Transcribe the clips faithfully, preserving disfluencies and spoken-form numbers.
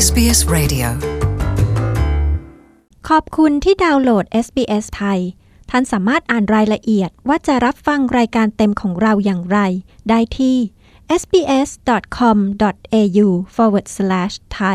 เอส บี เอส Radio ขอบคุณที่ดาวน์โหลด เอส บี เอส ไทยท่านสามารถอ่านรายละเอียดว่าจะรับฟังรายการเต็มของเราอย่างไรได้ที่ เอส บี เอส ดอท คอม ดอท เอ ยู สแลช สแลช ไทย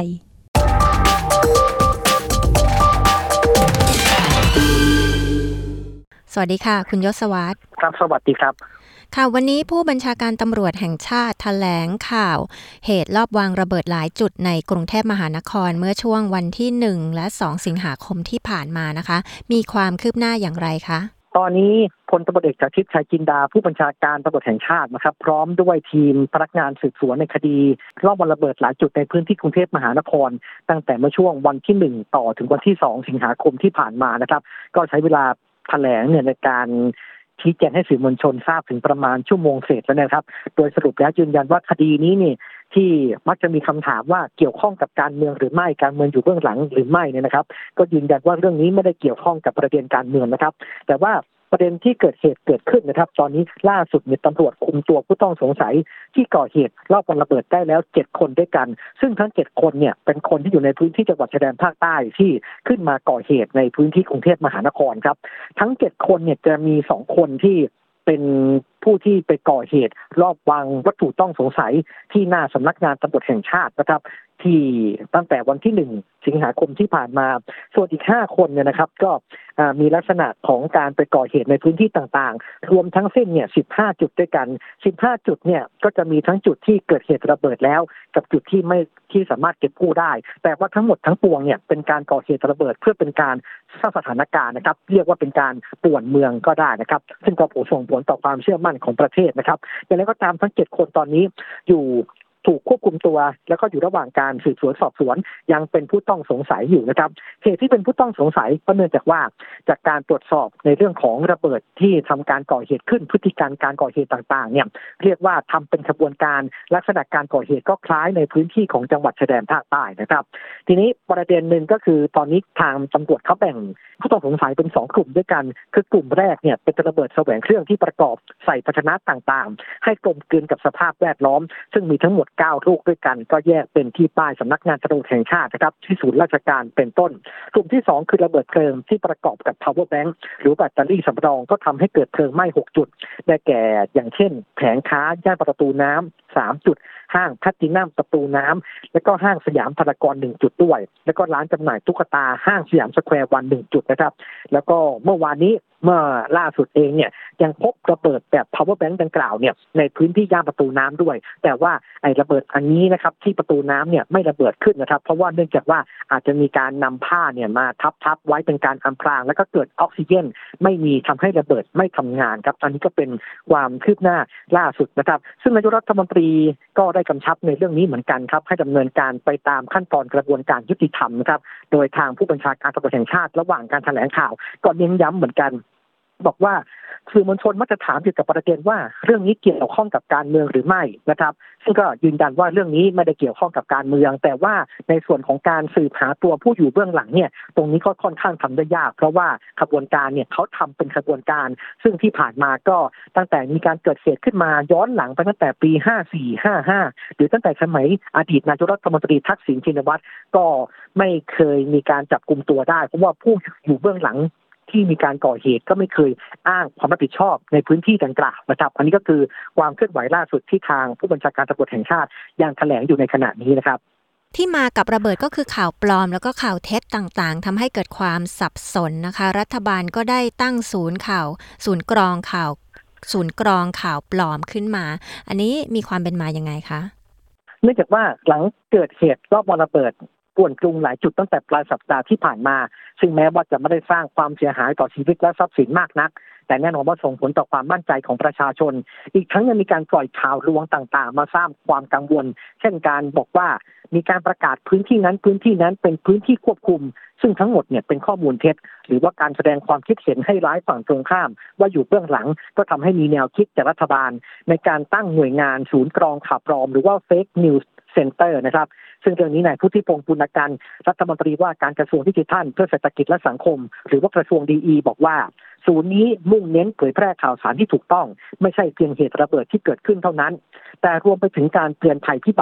สวัสดีค่ะคุณยศวัฒน์ครับสวัสดีครับค่ะวันนี้ผู้บัญชาการตำรวจแห่งชาติแถลงข่าวเหตุลอบวางระเบิดหลายจุดในกรุงเทพมหานครเมื่อช่วงวันที่หนึ่งและสองสิงหาคมที่ผ่านมานะคะมีความคืบหน้าอย่างไรคะตอนนี้พลตำรวจเอกจากทิพย์ชัยจินดาผู้บัญชาการตำรวจแห่งชาตินะครับพร้อมด้วยทีมพนักงานสืบสวนในคดีลอบวางระเบิดหลายจุดในพื้นที่กรุงเทพมหานครตั้งแต่เมื่อช่วงวันที่หนึ่งต่อถึงวันที่สองสิงหาคมที่ผ่านมานะครับก็ใช้เวลาแถลงเนี่ยในการชี้แจงให้สื่อมวลชนทราบถึงประมาณชั่วโมงเศษแล้วนะครับโดยสรุปแล้วยืนยันว่าคดีนี้นี่ที่มักจะมีคำถามว่าเกี่ยวข้องกับการเมืองหรือไม่การเมืองอยู่เบื้องหลังหรือไม่เนี่ยนะครับก็ยืนยันว่าเรื่องนี้ไม่ได้เกี่ยวข้องกับประเด็นการเมืองนะครับแต่ว่าประเด็นที่เกิดเหตุเกิดขึ้นนะครับตอนนี้ล่าสุดเนี่ยตำรวจคุมตัวผู้ต้องสงสัยที่ก่อเหตุลอบวางระเบิดได้แล้วเจ็ดคนด้วยกันซึ่งทั้งเจ็ดคนเนี่ยเป็นคนที่อยู่ในพื้นที่จังหวัดชายแดนภาคใต้ที่ขึ้นมาก่อเหตุในพื้นที่กรุงเทพมหานครครับทั้งเจ็ดคนเนี่ยจะมีสองคนที่เป็นผู้ที่ไปก่อเหตุรอบวางวัตถุต้องสงสัยที่หน้าสำนักงานตำรวจแห่งชาตินะครับที่ตั้งแต่วันที่หนึ่งสิงหาคมที่ผ่านมาส่วนอีกห้าคนเนี่ยนะครับก็มีลักษณะของการไปก่อเหตุในพื้นที่ต่างๆรวมทั้งสิ้นเนี่ยสิบห้าจุดด้วยกันสิบห้าจุดเนี่ยก็จะมีทั้งจุดที่เกิดเหตุระเบิดแล้วกับจุดที่ไม่ที่สามารถเก็บกู้ได้แต่ว่าทั้งหมดทั้งปวงเนี่ยเป็นการก่อเหตุระเบิดเพื่อเป็นการสร้างสถานการณ์นะครับเรียกว่าเป็นการป่วนเมืองก็ได้นะครับซึ่งก็ส่งผลต่อความเชื่อมั่นของประเทศนะครับอย่างไรก็ตามทั้งเจ็ดคนตอนนี้อยู่ถูกควบคุมตัวแล้วก็อยู่ระหว่างการสืบสวนสอบสวนยังเป็นผู้ต้องสงสัยอยู่นะครับเหตุที่เป็นผู้ต้องสงสัยก็เนื่องจากว่าจากการตรวจสอบในเรื่องของระเบิดที่ทำการก่อเหตุขึ้นพฤติการการก่อเหตุต่างๆเนี่ยเรียกว่าทำเป็นขบวนการลักษณะการก่อเหตุก็คล้ายในพื้นที่ของจังหวัดชายแดนภาคใต้นะครับทีนี้ประเด็นหนึ่งก็คือตอนนี้ทางตำรวจเขาแบ่งผู้ต้องสงสัยเป็นสองกลุ่มด้วยกันคือกลุ่มแรกเนี่ยเป็นระเบิดแสวงเครื่องที่ประกอบใส่ภาชนะต่างๆให้กลมกลืนกับสภาพแวดล้อมซึ่งมีทั้งหมดเก้าลูกด้วยกันก็แยกเป็นที่ป้ายสำนักงานตำรวจแห่งชาตินะครับที่ศูนย์ราชการเป็นต้นกลุ่มที่สองคือระเบิดเพลิงที่ประกอบกับ power bank หรือแบตเตอรี่สำรองก็ทำให้เกิดเพลิงไหม้หกจุดได้แก่อย่างเช่นแผงค้าย่านประตูน้ำสามจุดห้างแพลทินัมประตูน้ำแล้วก็ห้างสยามพารากอนหนึ่งจุดด้วยแล้วก็ร้านจำหน่ายตุ๊กตาห้างสยามสแควร์วันหนึ่งจุดนะครับแล้วก็เมื่อวานนี้เมื่อล่าสุดเองเนี่ยยังพบระเบิดแบบ power bank ดังกล่าวเนี่ยในพื้นที่ย่านประตูน้ำด้วยแต่ว่าไอ้ระเบิดอันนี้นะครับที่ประตูน้ำเนี่ยไม่ระเบิดขึ้นนะครับเพราะว่าเนื่องจากว่าอาจจะมีการนำผ้าเนี่ยมาทับๆไว้เป็นการอำพรางแล้วก็เกิดออกซิเจนไม่มีทำให้ระเบิดไม่ทำงานครับอันนี้ก็เป็นความคืบหน้าล่าสุดนะครับซึ่งนายกรัฐมนตรีก็ได้กำชับในเรื่องนี้เหมือนกันครับให้ดำเนินการไปตามขั้นตอนกระบวนการยุติธรรมนะครับโดยทางผู้บัญชาการตำรวจแห่งชาติระหว่างการแถลงข่าวก็เน้นย้ำเหมือนกันบอกว่าสื่อมวลชนมักจะถามเกี่ยวกับประเด็นว่าเรื่องนี้เกี่ยวข้องกับการเมืองหรือไม่นะครับซึ่งก็ยืนยันว่าเรื่องนี้ไม่ได้เกี่ยวข้องกับการเมืองแต่ว่าในส่วนของการสืบหาตัวผู้อยู่เบื้องหลังเนี่ยตรงนี้ก็ค่อนข้างทำได้ยากเพราะว่าขบวนการเนี่ยเขาทำเป็นขบวนการซึ่งที่ผ่านมาก็ตั้งแต่มีการเกิดเหตุขึ้นมาย้อนหลังไปตั้งแต่ปีห้าสี่ ห้าห้าหรือตั้งแต่สมัยอดีตนายกรัฐมนตรีทักษิณชินวัตรก็ไม่เคยมีการจับกุมตัวได้เพราะว่าผู้อยู่เบื้องหลังที่มีการก่อเหตุก็ไม่เคยอ้างความรับผิดชอบในพื้นที่ดังกล่าวนะครับอันนี้ก็คือความเคลื่อนไหวล่าสุดที่ทางผู้บัญชาการตำรวจแห่งชาติยังแถลงอยู่ในขณะนี้นะครับที่มากับระเบิดก็คือข่าวปลอมแล้วก็ข่าวเท็จต่างๆทำให้เกิดความสับสนนะคะรัฐบาลก็ได้ตั้งศูนย์ข่าวศูนย์กรองข่าวศูนย์กรองข่าวปลอมขึ้นมาอันนี้มีความเป็นมายังไงคะเนื่องจากว่าหลังเกิดเหตุรอบวางระเบิดป่วนกรุงหลายจุดตั้งแต่ปลายสัปดาห์ที่ผ่านมาซึ่งแม้ว่าจะไม่ได้สร้างความเสียหายต่อชีวิตและทรัพย์สินมากนักแต่แน่นอนว่าส่งผลต่อความมั่นใจของประชาชนอีกทั้งยังมีการปล่อยข่าวลวงต่างๆมาสร้างความกังวลเช่นการบอกว่ามีการประกาศพื้นที่นั้นพื้นที่นั้นเป็นพื้นที่ควบคุมซึ่งทั้งหมดเนี่ยเป็นข้อมูลเท็จหรือว่าการแสดงความคิดเห็นให้ร้ายฝั่งตรงข้ามว่าอยู่เบื้องหลังก็ทำให้มีแนวคิดจากรัฐบาลในการตั้งหน่วยงานศูนย์กรองข่าวปลอมหรือว่า Fake News Center นะครับซึ่งเรื่องนี้นายพุทธิพงษ์ปุณกันรัฐมนตรีว่าการกระทรวงดิจิทัลเพื่อเศรษฐกิจและสังคมหรือว่ากระทรวงดีอีบอกว่าศูนย์นี้มุ่งเน้นเผยแพร่ข่าวสารที่ถูกต้องไม่ใช่เพียงเหตุระเบิดที่เกิดขึ้นเท่านั้นแต่รวมไปถึงการเตือนภัยพิบัติ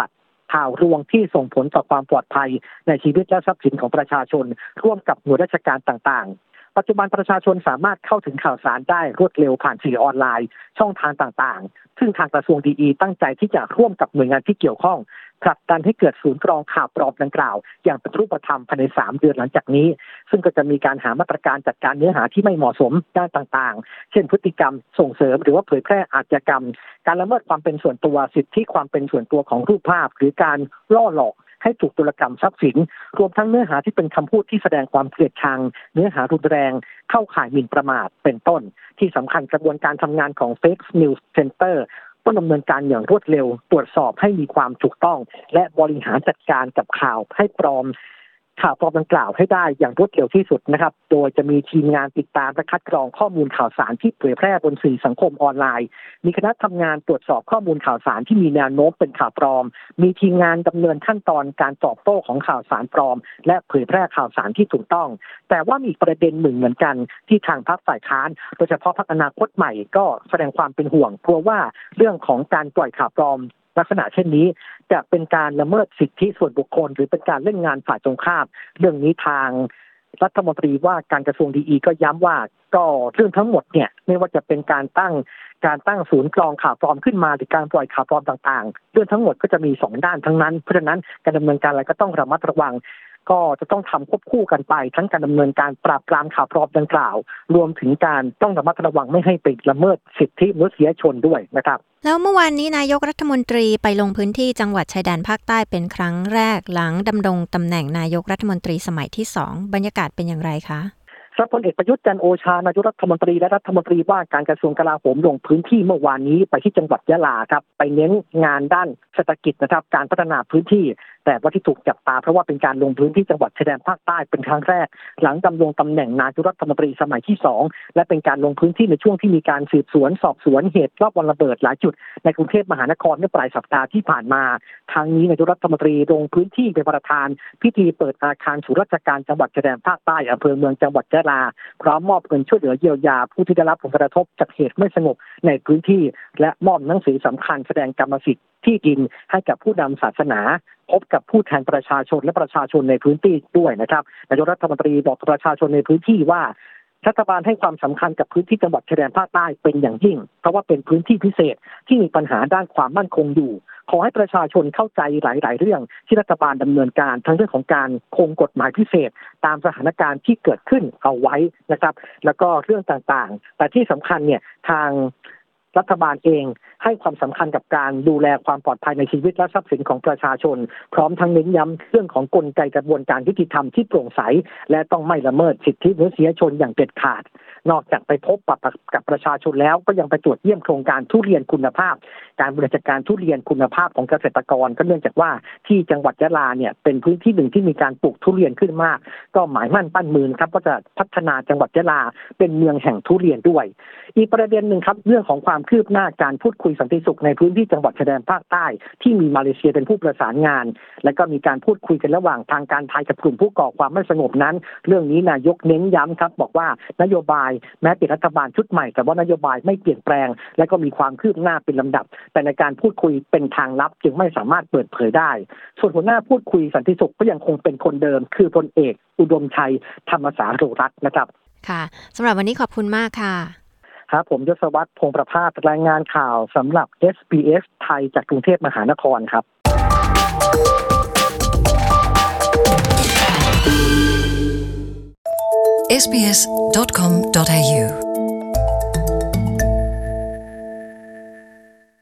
ข่าวลวงที่ส่งผลต่อความปลอดภัยในชีวิตและทรัพย์สินของประชาชนร่วมกับหน่วยราชการต่างๆปัจจุบันประชาชนสามารถเข้าถึงข่าวสารได้รวดเร็วผ่านสื่อออนไลน์ช่องทางต่างๆซึ่งทางกระทรวงดีอีตั้งใจที่จะร่วมกับหน่วยงานที่เกี่ยวข้องผลักดันให้เกิดศูนย์กรองข่าวปลอมดังกล่าวอย่างเป็นรูปธรรมภายในสามเดือนหลังจากนี้ซึ่งก็จะมีการหามาตรการจัดการเนื้อหาที่ไม่เหมาะสมด้านต่างๆเช่นพฤติกรรมส่งเสริมหรือว่าเผยแพร่อาชญากรรมการละเมิดความเป็นส่วนตัวสิทธิความเป็นส่วนตัวของรูปภาพหรือการล่อหลอกให้ถูกโจรกรรมทรัพย์สินรวมทั้งเนื้อหาที่เป็นคำพูดที่แสดงความเกลียดชังเนื้อหารุนแรงเข้าข่ายหมิ่นประมาทเป็นต้นที่สำคัญกระบวนการทำงานของ Fake News Centerต้องดำเนินการอย่างรวดเร็วตรวจสอบให้มีความถูกต้องและบริหารจัดการกับข่าวให้ปลอมข่าวปลอมดังกล่าวให้ได้อย่างรวดเร็วที่สุดนะครับโดยจะมีทีมงานติดตามและคัดกรองข้อมูลข่าวสารที่เผยแพร่บนสื่อสังคมออนไลน์มีคณะทำงานตรวจสอบข้อมูลข่าวสารที่มีแนวโน้มเป็นข่าวปลอมมีทีมงานดำเนินขั้นตอนการตอบโต้ของข่าวสารปลอมและเผยแพร่ข่าวสารที่ถูกต้องแต่ว่ามีประเด็นหนึ่งเหมือนกันที่ทางพรรคฝ่ายค้านโดยเฉพาะพรรคอนาคตใหม่ก็แสดงความเป็นห่วงกลัวว่าเรื่องของการปล่อยข่าวปลอมลักษณะเช่นนี้จะเป็นการละเมิดสิทธิส่วนบุคคลหรือเป็นการเล่นงานฝ่ายตรงข้ามเรื่องนี้ทางรัฐมนตรีว่าการกระทรวงดีอีก็ย้ำว่าก็เรื่องทั้งหมดเนี่ยไม่ว่าจะเป็นการตั้งการตั้งศูนย์กรองข่าวปลอมขึ้นมาหรือการปล่อยข่าวปลอมต่างๆเรื่องทั้งหมดก็จะมีสองด้านทั้งนั้นเพราะฉะนั้นการดำเนินการอะไรก็ต้องระมัดระวังก็จะต้องทำควบคู่กันไปทั้งการดำเนินการปราบปรามข่าวปลอมดังกล่าวรวมถึงการต้องระมัดระวังไม่ให้ไปละเมิดสิทธิมนุษยชนด้วยนะครับแล้วเมื่อวานนี้นายกรัฐมนตรีไปลงพื้นที่จังหวัดชายแดนภาคใต้เป็นครั้งแรกหลังดำรงตำแหน่งนายกรัฐมนตรีสมัยที่สองบรรยากาศเป็นอย่างไรคะพลเอกประยุทธ์จันทร์โอชานายกรัฐมนตรีและรัฐมนตรีว่าการกระทรวงกลาโหมลงพื้นที่เมื่อวานนี้ไปที่จังหวัดยะลาครับไปเน้นงานด้านเศรษฐกิจนะครับการพัฒนาพื้นที่แต่ว่าที่ถูกจับตาเพราะว่าเป็นการลงพื้นที่จังหวัดชายแดนภาคใต้เป็นครั้งแรกหลังดำรงตำแหน่งนายกรัฐมนตรีสมัยที่สองและเป็นการลงพื้นที่ในช่วงที่มีการสืบสวนสอบสวนเหตุรอบวันระเบิดหลายจุดในกรุงเทพมหานครเมื่อปลายสัปดาห์ที่ผ่านมาทางนี้นายกรัฐมนตรีลงพื้นที่เป็นประธานพิธีเปิดอาคารศูนย์ราชการจังหวัดชายแดนภาคใต้อำเภอเมืองจังหวัดยะลาพร้อมมอบเงินช่วยเหลือเยียวยาผู้ที่ได้รับผลกระทบจากเหตุไม่สงบในพื้นที่และมอบหนังสือสำคัญแสดงกรรมสิทธิ์ที่ดินให้กับผู้นำศาสนาพบกับผู้แทนประชาชนและประชาชนในพื้นที่ด้วยนะครับนายกรัฐมนตรีบอกประชาชนในพื้นที่ว่ารัฐบาลให้ความสำคัญกับพื้นที่จังหวัดชายแดนภาคใต้เป็นอย่างยิ่งเพราะว่าเป็นพื้นที่พิเศษที่มีปัญหาด้านความมั่นคงอยู่ขอให้ประชาชนเข้าใจหลายๆเรื่องที่รัฐบาลดำเนินการทั้งเรื่องของการคงกฎหมายพิเศษตามสถานการณ์ที่เกิดขึ้นเอาไว้นะครับแล้วก็เรื่องต่างๆแต่ที่สำคัญเนี่ยทางรัฐบาลเองให้ความสำคัญกับการดูแลความปลอดภัยในชีวิตและทรัพย์สินของประชาชนพร้อมทั้งเน้นย้ำเรื่องของกลไกกระบวนการยุติธรรมที่โปร่งใสและต้องไม่ละเมิดสิทธิมนุษยชนอย่างเด็ดขาดนอกจากไปพบปะกับประชาชนแล้วก็ยังไปตรวจเยี่ยมโครงการทุเรียนคุณภาพการบริหารจัดการทุเรียนคุณภาพของเกษตรกรก็เนื่องจากว่าที่จังหวัดยะลาเนี่ยเป็นพื้นที่หนึ่งที่มีการปลูกทุเรียนขึ้นมากก็หมายมั่นปั้นมือครับก็จะพัฒนาจังหวัดยะลาเป็นเมืองแห่งทุเรียนด้วยอีกประเด็นหนึ่งครับเรื่องของความคืบหน้าการพูดคุยสันติสุขในพื้นที่จังหวัดชายแดนภาคใต้ที่มีมาเลเซียเป็นผู้ประสานงานและก็มีการพูดคุยกันระหว่างทางการไทยกับกลุ่มผู้ก่อความไม่สงบนั้นเรื่องนี้นายกเน้นย้ำครับบอกว่านโยบายแม้เป็นรัฐบาลชุดใหม่แต่ว่านโยบายไม่เปลี่ยนแปลงและก็มีความคืบหน้าเป็นลำดับแต่ในการพูดคุยเป็นทางลับจึงไม่สามารถเปิดเผยได้ส่วนหัวหน้าพูดคุยสันติสุขก็ยังคงเป็นคนเดิมคือพลเอกอุดมชัยธรรมสาโรรัตน์นะครับค่ะสำหรับวันนี้ขอบคุณมากค่ะครับผมยศวัฒน์พงษ์ประภาสรายงานข่าวสำหรับ เอส บี เอส ไทยจากกรุงเทพมหานครครับเอส บี เอส ดอท คอม ดอท เอ ยู